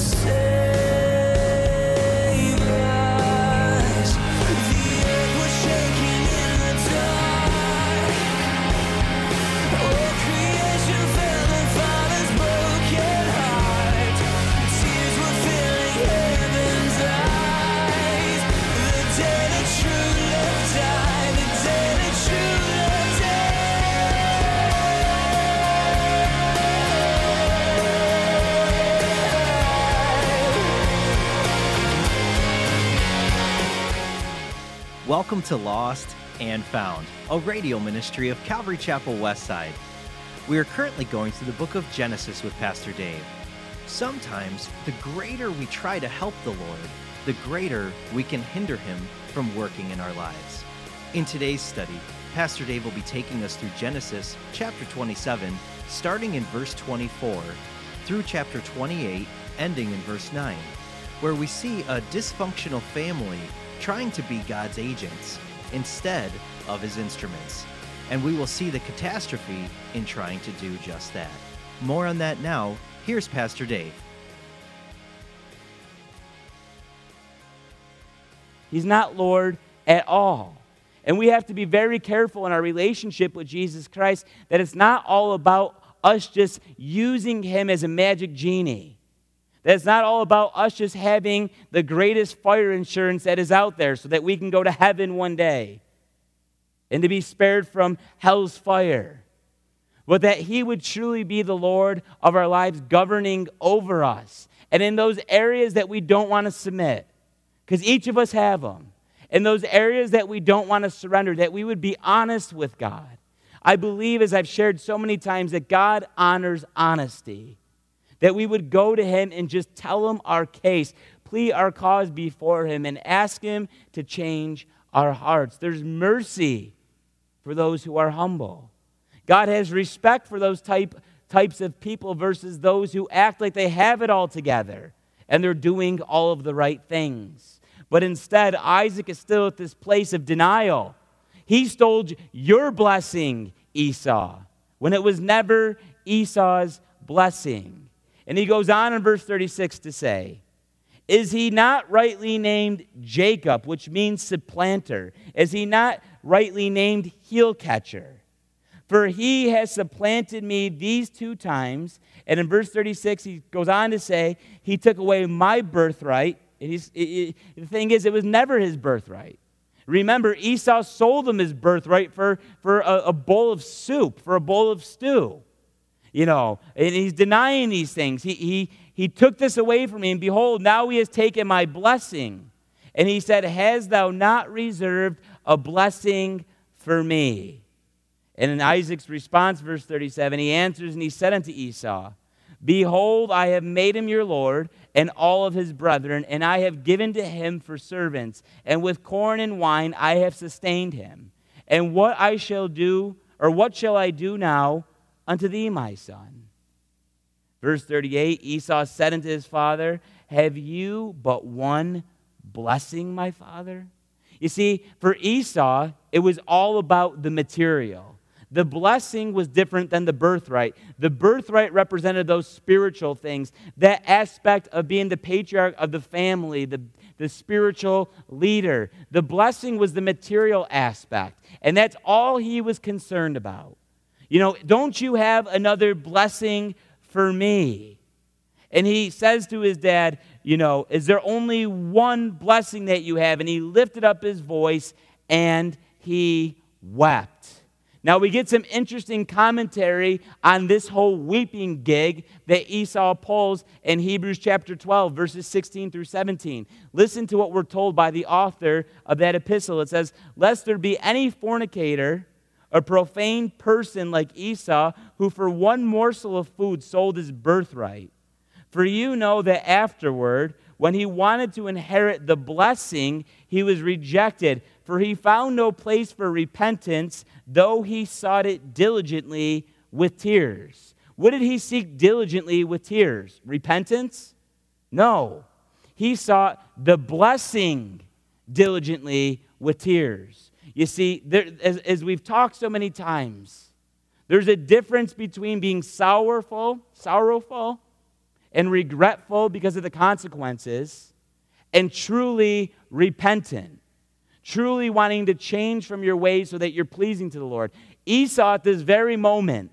Welcome to Lost and Found, a radio ministry of Calvary Chapel Westside. We are currently going through the book of Genesis with Pastor Dave. Sometimes, the greater we try to help the Lord, the greater we can hinder him from working in our lives. In today's study, Pastor Dave will be taking us through Genesis chapter 27, starting in verse 24, through chapter 28, ending in verse 9, where we see a dysfunctional family trying to be God's agents instead of his instruments. And we will see the catastrophe in trying to do just that. More on that now. Here's Pastor Dave. He's not Lord at all. And we have to be very careful in our relationship with Jesus Christ that it's not all about us just using him as a magic genie. That it's not all about us just having the greatest fire insurance that is out there so that we can go to heaven one day and to be spared from hell's fire. But that he would truly be the Lord of our lives, governing over us. And in those areas that we don't want to submit, because each of us have them, in those areas that we don't want to surrender, that we would be honest with God. I believe, as I've shared so many times, that God honors honesty. That we would go to him and just tell him our case, plead our cause before him, and ask him to change our hearts. There's mercy for those who are humble. God has respect for those types of people versus those who act like they have it all together and they're doing all of the right things. But instead, Isaac is still at this place of denial. He stole your blessing, Esau, when it was never Esau's blessing. And he goes on in verse 36 to say, is he not rightly named Jacob, which means supplanter? Is he not rightly named heel catcher? For he has supplanted me these 2 times. And in verse 36, he goes on to say, he took away my birthright. The thing is, it was never his birthright. Remember, Esau sold him his birthright for a bowl of soup, for a bowl of stew. You know, and he's denying these things. He took this away from me, and behold, now he has taken my blessing. And he said, hast thou not reserved a blessing for me? And in Isaac's response, verse 37, he answers and he said unto Esau, behold, I have made him your lord, and all of his brethren, and I have given to him for servants, and with corn and wine I have sustained him. And what shall I do now unto thee, my son? Verse 38, Esau said unto his father, have you but one blessing, my father? You see, for Esau, it was all about the material. The blessing was different than the birthright. The birthright represented those spiritual things, that aspect of being the patriarch of the family, the spiritual leader. The blessing was the material aspect, and that's all he was concerned about. You know, don't you have another blessing for me? And he says to his dad, you know, is there only one blessing that you have? And he lifted up his voice and he wept. Now we get some interesting commentary on this whole weeping gig that Esau pulls in Hebrews chapter 12, verses 16 through 17. Listen to what we're told by the author of that epistle. It says, lest there be any fornicator, a profane person like Esau, who for one morsel of food sold his birthright. For you know that afterward, when he wanted to inherit the blessing, he was rejected, for he found no place for repentance, though he sought it diligently with tears. What did he seek diligently with tears? Repentance? No. He sought the blessing diligently with tears. You see, as we've talked so many times, there's a difference between being sorrowful and regretful because of the consequences, and truly repentant, truly wanting to change from your ways so that you're pleasing to the Lord. Esau, at this very moment,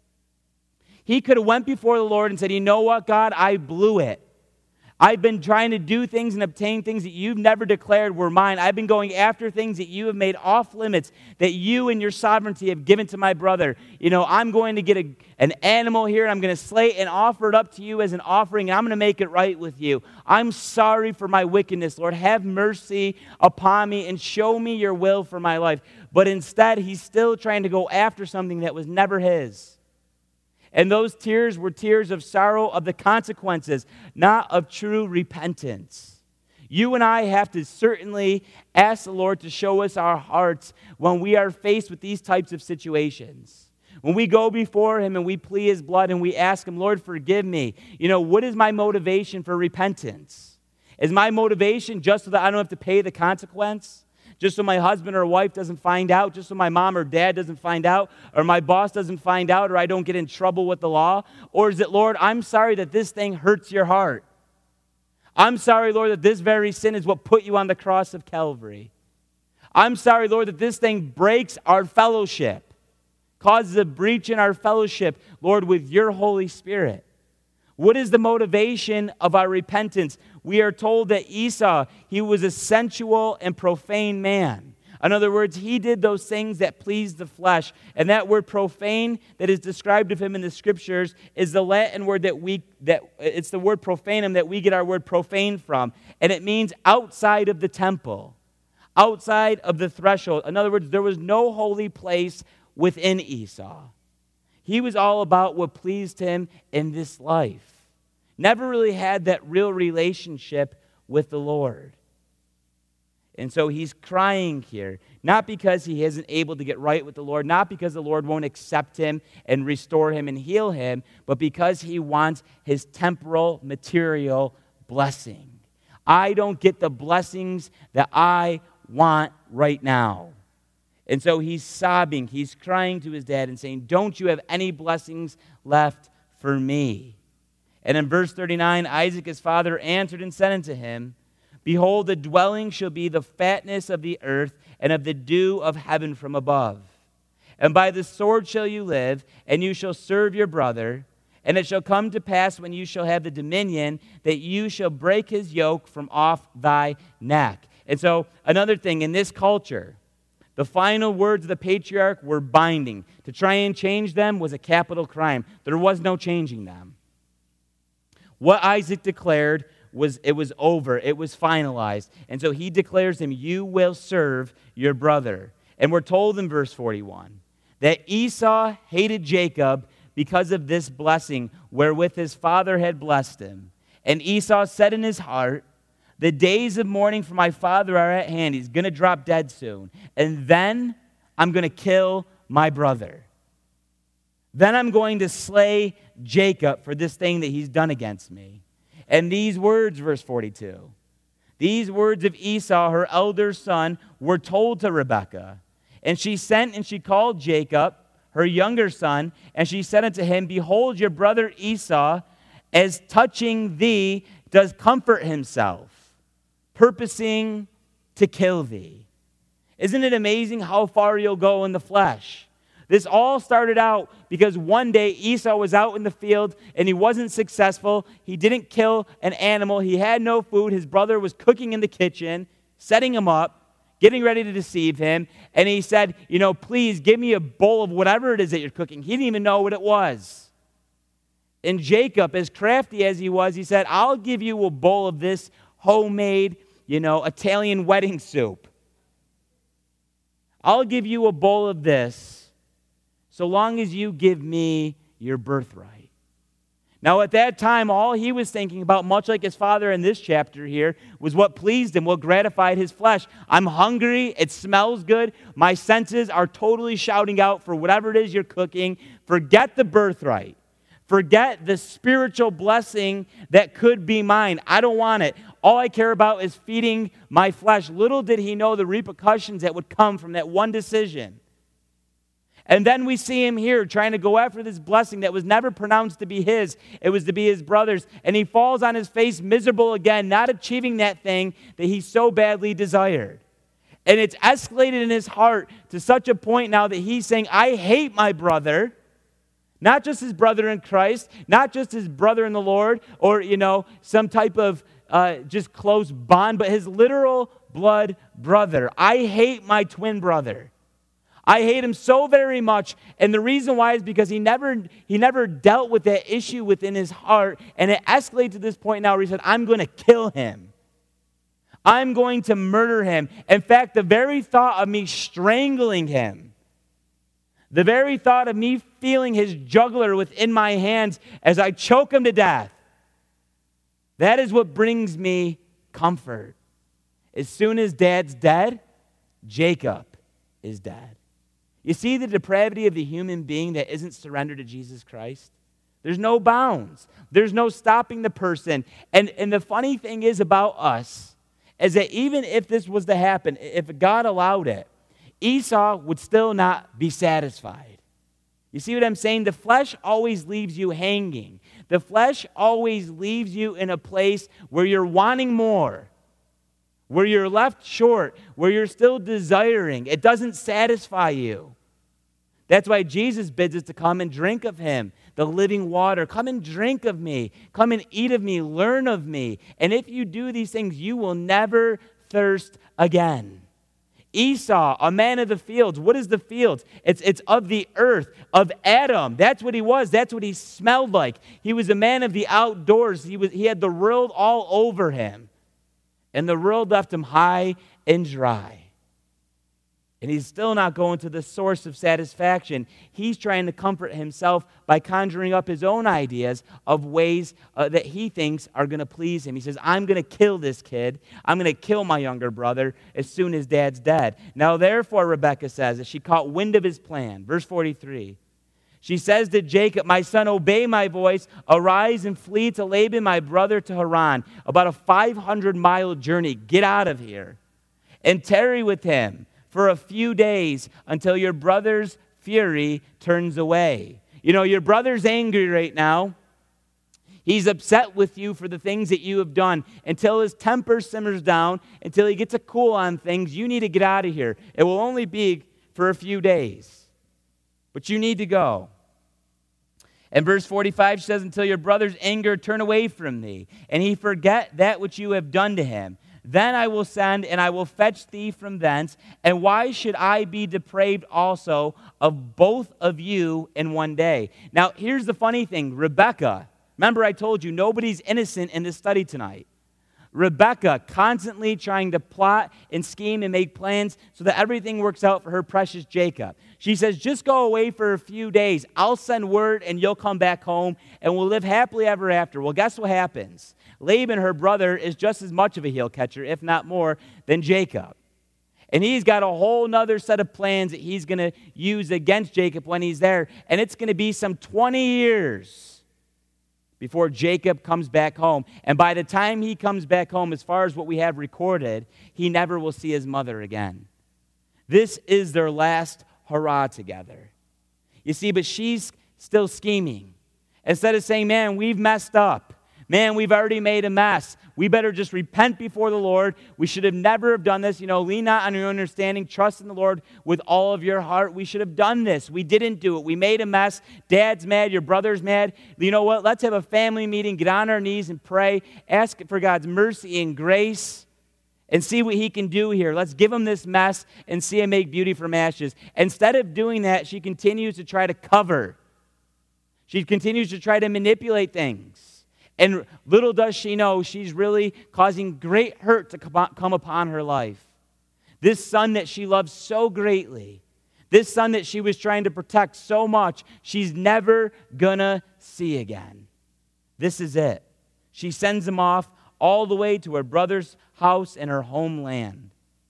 he could have went before the Lord and said, you know what, God, I blew it. I've been trying to do things and obtain things that you've never declared were mine. I've been going after things that you have made off limits, that you and your sovereignty have given to my brother. I'm going to get an animal here, and I'm going to slay it and offer it up to you as an offering, and I'm going to make it right with you. I'm sorry for my wickedness, Lord. Have mercy upon me and show me your will for my life. But instead, he's still trying to go after something that was never his. And those tears were tears of sorrow of the consequences, not of true repentance. You and I have to certainly ask the Lord to show us our hearts when we are faced with these types of situations. When we go before him and we plead his blood and we ask him, Lord, forgive me. What is my motivation for repentance? Is my motivation just so that I don't have to pay the consequence? Just so my husband or wife doesn't find out, just so my mom or dad doesn't find out, or my boss doesn't find out, or I don't get in trouble with the law? Or is it, Lord, I'm sorry that this thing hurts your heart. I'm sorry, Lord, that this very sin is what put you on the cross of Calvary. I'm sorry, Lord, that this thing breaks our fellowship, causes a breach in our fellowship, Lord, with your Holy Spirit. What is the motivation of our repentance? We are told that Esau, he was a sensual and profane man. In other words, he did those things that pleased the flesh. And that word profane that is described of him in the scriptures is the Latin word it's the word profanum that we get our word profane from. And it means outside of the temple, outside of the threshold. In other words, there was no holy place within Esau. He was all about what pleased him in this life. Never really had that real relationship with the Lord. And so he's crying here, not because he isn't able to get right with the Lord, not because the Lord won't accept him and restore him and heal him, but because he wants his temporal, material blessing. I don't get the blessings that I want right now. And so he's sobbing, he's crying to his dad and saying, don't you have any blessings left for me? And in verse 39, Isaac his father answered and said unto him, behold, the dwelling shall be the fatness of the earth and of the dew of heaven from above. And by the sword shall you live, and you shall serve your brother. And it shall come to pass when you shall have the dominion that you shall break his yoke from off thy neck. And so another thing, in this culture, the final words of the patriarch were binding. To try and change them was a capital crime. There was no changing them. What Isaac declared was over. It was finalized. And so he declares him, you will serve your brother. And we're told in verse 41 that Esau hated Jacob because of this blessing wherewith his father had blessed him. And Esau said in his heart, the days of mourning for my father are at hand. He's going to drop dead soon. And then I'm going to kill my brother. Then I'm going to slay Jacob for this thing that he's done against me. And these words, verse 42, these words of Esau, her elder son, were told to Rebekah. And she sent and she called Jacob, her younger son, and she said unto him, behold, your brother Esau, as touching thee, does comfort himself, purposing to kill thee. Isn't it amazing how far you'll go in the flesh? This all started out because one day Esau was out in the field and he wasn't successful. He didn't kill an animal. He had no food. His brother was cooking in the kitchen, setting him up, getting ready to deceive him. And he said, please give me a bowl of whatever it is that you're cooking. He didn't even know what it was. And Jacob, as crafty as he was, he said, I'll give you a bowl of this homemade, Italian wedding soup. I'll give you a bowl of this so long as you give me your birthright. Now, at that time, all he was thinking about, much like his father in this chapter here, was what pleased him, what gratified his flesh. I'm hungry. It smells good. My senses are totally shouting out for whatever it is you're cooking. Forget the birthright. Forget the spiritual blessing that could be mine. I don't want it. All I care about is feeding my flesh. Little did he know the repercussions that would come from that one decision. And then we see him here trying to go after this blessing that was never pronounced to be his. It was to be his brother's. And he falls on his face miserable again, not achieving that thing that he so badly desired. And it's escalated in his heart to such a point now that he's saying, I hate my brother. Not just his brother in Christ, not just his brother in the Lord, or, some type of just close bond, but his literal blood brother. I hate my twin brother. I hate him so very much, and the reason why is because he never dealt with that issue within his heart, and it escalated to this point now where he said, I'm going to kill him. I'm going to murder him. In fact, the very thought of me strangling him, the very thought of me feeling his jugular within my hands as I choke him to death, that is what brings me comfort. As soon as Dad's dead, Jacob is dead. You see the depravity of the human being that isn't surrendered to Jesus Christ? There's no bounds. There's no stopping the person. And the funny thing is about us is that even if this was to happen, if God allowed it, Esau would still not be satisfied. You see what I'm saying? The flesh always leaves you hanging. The flesh always leaves you in a place where you're wanting more, where you're left short, where you're still desiring. It doesn't satisfy you. That's why Jesus bids us to come and drink of him, the living water. Come and drink of me. Come and eat of me. Learn of me. And if you do these things, you will never thirst again. Esau, a man of the fields. What is the fields? It's of the earth, of Adam. That's what he was. That's what he smelled like. He was a man of the outdoors. He had the world all over him. And the world left him high and dry. And he's still not going to the source of satisfaction. He's trying to comfort himself by conjuring up his own ideas of ways that he thinks are going to please him. He says, I'm going to kill this kid. I'm going to kill my younger brother as soon as Dad's dead. Now, therefore, Rebekah says, as she caught wind of his plan, verse 43, she says to Jacob, my son, obey my voice. Arise and flee to Laban, my brother, to Haran. About a 500-mile journey. Get out of here. And tarry with him for a few days until your brother's fury turns away. Your brother's angry right now. He's upset with you for the things that you have done. Until his temper simmers down, until he gets a cool on things, you need to get out of here. It will only be for a few days. But you need to go. And verse 45 says, until your brother's anger turn away from thee, and he forget that which you have done to him. Then I will send, and I will fetch thee from thence. And why should I be depraved also of both of you in one day? Now, here's the funny thing. Rebekah, remember I told you, nobody's innocent in this study tonight. Rebekah constantly trying to plot and scheme and make plans so that everything works out for her precious Jacob. She says, just go away for a few days. I'll send word and you'll come back home and we'll live happily ever after. Well, guess what happens? Laban, her brother, is just as much of a heel catcher, if not more, than Jacob. And he's got a whole nother set of plans that he's going to use against Jacob when he's there. And it's going to be some 20 years before Jacob comes back home. And by the time he comes back home, as far as what we have recorded, he never will see his mother again. This is their last hurrah together. You see, but she's still scheming. Instead of saying, man, we've messed up. Man, we've already made a mess. We better just repent before the Lord. We should have never have done this. Lean not on your own understanding. Trust in the Lord with all of your heart. We should have done this. We didn't do it. We made a mess. Dad's mad. Your brother's mad. You know what? Let's have a family meeting. Get on our knees and pray. Ask for God's mercy and grace and see what he can do here. Let's give him this mess and see him make beauty from ashes. Instead of doing that, she continues to try to cover. She continues to try to manipulate things. And little does she know, she's really causing great hurt to come upon her life. This son that she loves so greatly, this son that she was trying to protect so much, she's never gonna see again. This is it. She sends him off all the way to her brother's house in her homeland.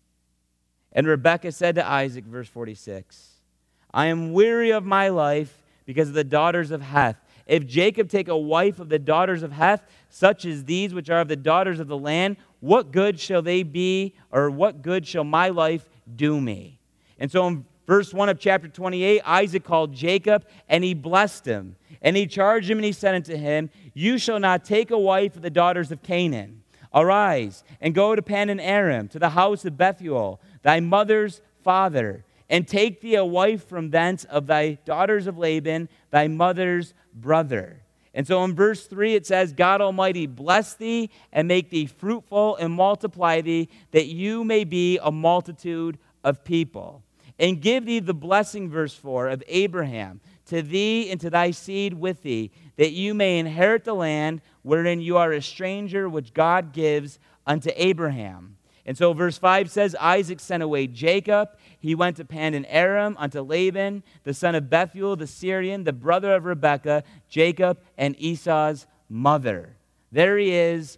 And Rebekah said to Isaac, verse 46, I am weary of my life because of the daughters of Heth. If Jacob take a wife of the daughters of Heth, such as these which are of the daughters of the land, what good shall they be, or what good shall my life do me? And so in verse 1 of chapter 28, Isaac called Jacob, and he blessed him. And he charged him, and he said unto him, You shall not take a wife of the daughters of Canaan. Arise, and go to Padan Aram, to the house of Bethuel, thy mother's father, and take thee a wife from thence of thy daughters of Laban, thy mother's brother. And so in verse 3 it says, God Almighty bless thee and make thee fruitful and multiply thee, that you may be a multitude of people. And give thee the blessing, verse 4, of Abraham, to thee and to thy seed with thee, that you may inherit the land wherein you are a stranger, which God gives unto Abraham. And so verse 5 says, Isaac sent away Jacob. He went to Padan Aram unto Laban, the son of Bethuel the Syrian, the brother of Rebekah, Jacob and Esau's mother. There he is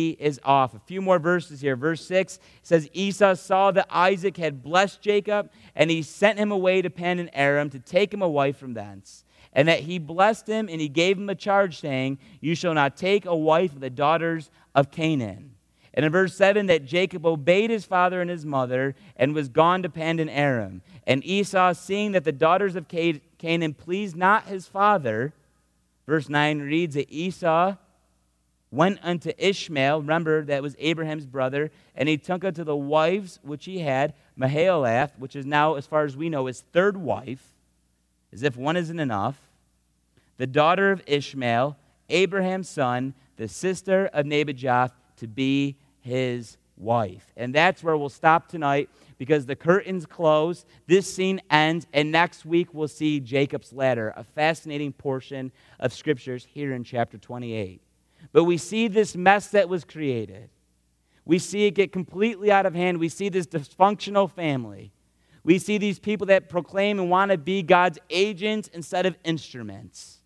off. A few more verses here. Verse 6 says, Esau saw that Isaac had blessed Jacob, and he sent him away to Padan Aram to take him a wife from thence. And that he blessed him, and he gave him a charge, saying, You shall not take a wife of the daughters of Canaan. And in verse 7, that Jacob obeyed his father and his mother, and was gone to Padan Aram. And Esau, seeing that the daughters of Canaan pleased not his father, verse 9 reads that Esau went unto Ishmael, remember that was Abraham's brother, and he took unto the wives which he had, Mahalath, which is now, as far as we know, his third wife, as if one isn't enough, the daughter of Ishmael, Abraham's son, the sister of Nebajoth, to be his wife. And that's where we'll stop tonight, because the curtains close, this scene ends, and next week we'll see Jacob's ladder, a fascinating portion of scriptures here in chapter 28. But we see this mess that was created. We see it get completely out of hand. We see this dysfunctional family. We see these people that proclaim and want to be God's agents instead of instruments.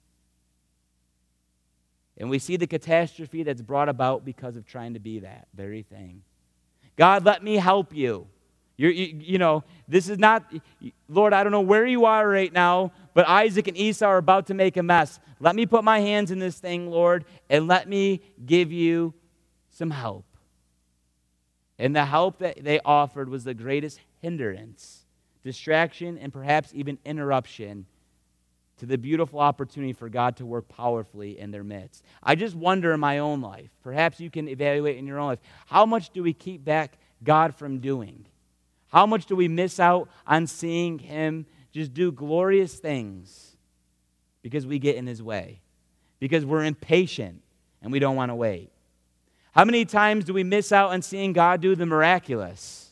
And we see the catastrophe that's brought about because of trying to be that very thing. God, let me help you. You know, this is not, Lord, I don't know where you are right now, but Isaac and Esau are about to make a mess. Let me put my hands in this thing, Lord, and let me give you some help. And the help that they offered was the greatest hindrance, distraction, and perhaps even interruption to the beautiful opportunity for God to work powerfully in their midst. I just wonder in my own life, perhaps you can evaluate in your own life, how much do we keep back God from doing? How much do we miss out on seeing him just do glorious things because we get in his way, because we're impatient and we don't want to wait? How many times do we miss out on seeing God do the miraculous?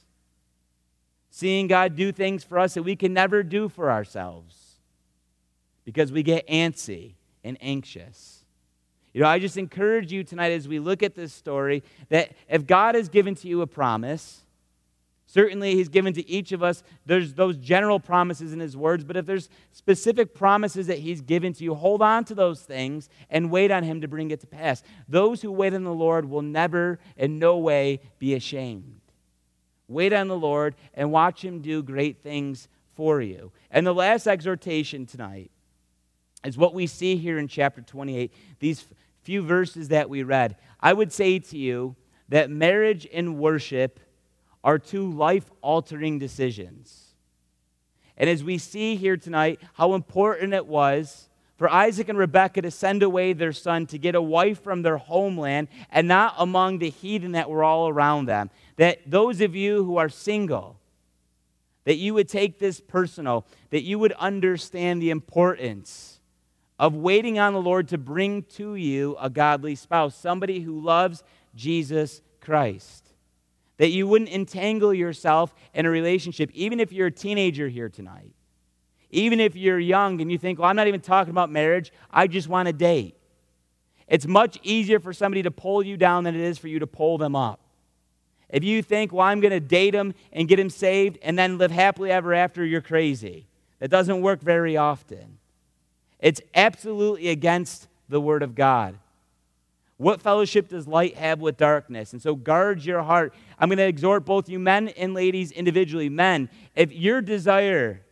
Seeing God do things for us that we can never do for ourselves because we get antsy and anxious. You know, I just encourage you tonight as we look at this story that if God has given to you a promise, certainly he's given to each of us, there's those general promises in his words, but if there's specific promises that he's given to you, hold on to those things and wait on him to bring it to pass. Those who wait on the Lord will never in no way be ashamed. Wait on the Lord and watch him do great things for you. And the last exhortation tonight is what we see here in chapter 28, these few verses that we read. I would say to you that marriage and worship are two life-altering decisions. And as we see here tonight how important it was for Isaac and Rebekah to send away their son to get a wife from their homeland and not among the heathen that were all around them, that those of you who are single, that you would take this personal, that you would understand the importance of waiting on the Lord to bring to you a godly spouse, somebody who loves Jesus Christ. That you wouldn't entangle yourself in a relationship, even if you're a teenager here tonight. Even if you're young and you think, well, I'm not even talking about marriage, I just want to date. It's much easier for somebody to pull you down than it is for you to pull them up. If you think, well, I'm going to date him and get him saved and then live happily ever after, you're crazy. That doesn't work very often. It's absolutely against the Word of God. What fellowship does light have with darkness? And so guard your heart. I'm going to exhort both you men and ladies individually. Men, if your desire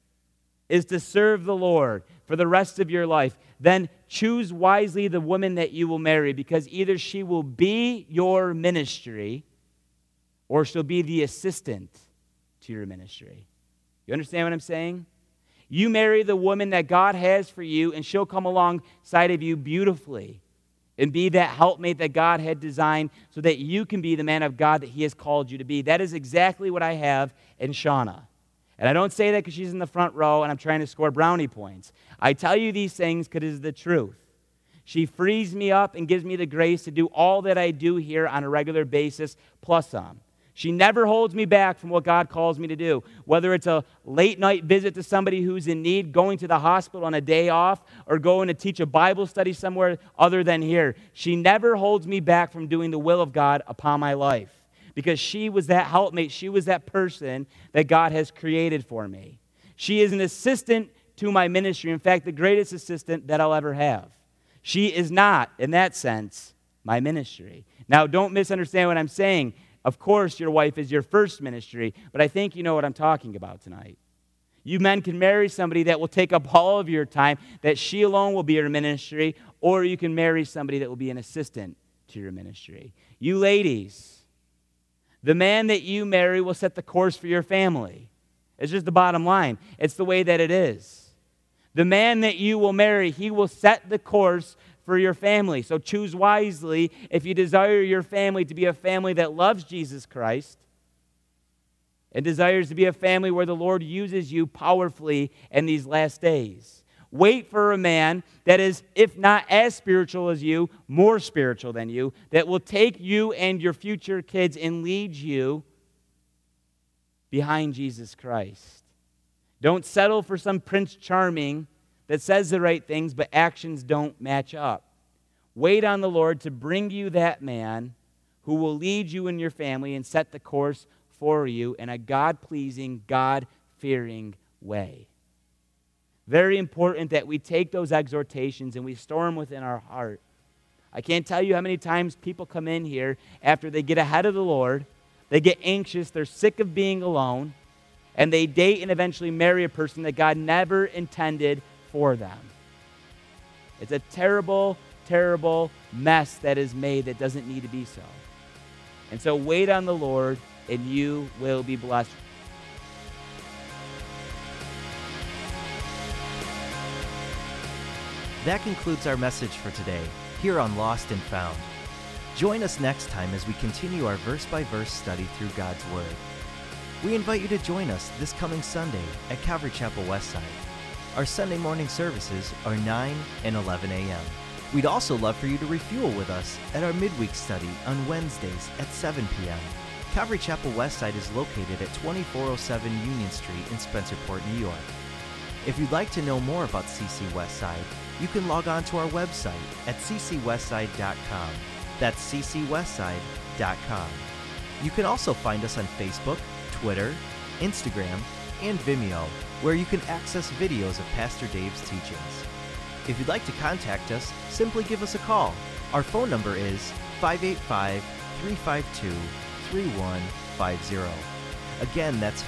is to serve the Lord for the rest of your life, then choose wisely the woman that you will marry, because either she will be your ministry or she'll be the assistant to your ministry. You understand what I'm saying? You marry the woman that God has for you, and she'll come alongside of you beautifully and be that helpmate that God had designed so that you can be the man of God that He has called you to be. That is exactly what I have in Shauna. And I don't say that because she's in the front row and I'm trying to score brownie points. I tell you these things because it is the truth. She frees me up and gives me the grace to do all that I do here on a regular basis, plus some. She never holds me back from what God calls me to do, whether it's a late night visit to somebody who's in need, going to the hospital on a day off, or going to teach a Bible study somewhere other than here. She never holds me back from doing the will of God upon my life because she was that helpmate. She was that person that God has created for me. She is an assistant to my ministry. In fact, the greatest assistant that I'll ever have. She is not, in that sense, my ministry. Now, don't misunderstand what I'm saying. Of course, your wife is your first ministry, but I think you know what I'm talking about tonight. You men can marry somebody that will take up all of your time, that she alone will be your ministry, or you can marry somebody that will be an assistant to your ministry. You ladies, the man that you marry will set the course for your family. It's just the bottom line. It's the way that it is. The man that you will marry, he will set the course for your family. So choose wisely if you desire your family to be a family that loves Jesus Christ and desires to be a family where the Lord uses you powerfully in these last days. Wait for a man that is, if not as spiritual as you, more spiritual than you, that will take you and your future kids and lead you behind Jesus Christ. Don't settle for some Prince Charming that says the right things, but actions don't match up. Wait on the Lord to bring you that man who will lead you and your family and set the course for you in a God-pleasing, God-fearing way. Very important that we take those exhortations and we store them within our heart. I can't tell you how many times people come in here after they get ahead of the Lord, they get anxious, they're sick of being alone, and they date and eventually marry a person that God never intended for them. It's a terrible, terrible mess that is made that doesn't need to be so. And so wait on the Lord and you will be blessed. That concludes our message for today, here on Lost and Found. Join us next time as we continue our verse-by-verse study through God's Word. We invite you to join us this coming Sunday at Calvary Chapel Westside. Our Sunday morning services are 9 and 11 a.m. We'd also love for you to refuel with us at our midweek study on Wednesdays at 7 p.m. Calvary Chapel Westside is located at 2407 Union Street in Spencerport, New York. If you'd like to know more about CC Westside, you can log on to our website at ccwestside.com. That's ccwestside.com. You can also find us on Facebook, Twitter, Instagram, and Vimeo, where you can access videos of Pastor Dave's teachings. If you'd like to contact us, simply give us a call. Our phone number is 585-352-3150. Again, that's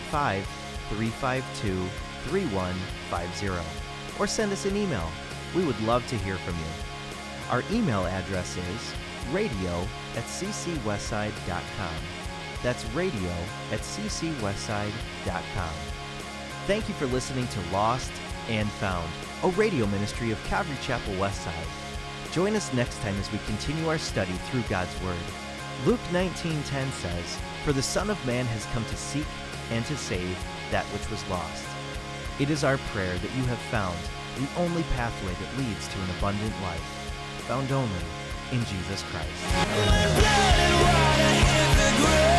585-352-3150. Or send us an email. We would love to hear from you. Our email address is radio@ccwestside.com. That's radio@ccwestside.com. Thank you for listening to Lost and Found, a radio ministry of Calvary Chapel Westside. Join us next time as we continue our study through God's Word. Luke 19:10 says, "For the Son of Man has come to seek and to save that which was lost." It is our prayer that you have found the only pathway that leads to an abundant life, found only in Jesus Christ.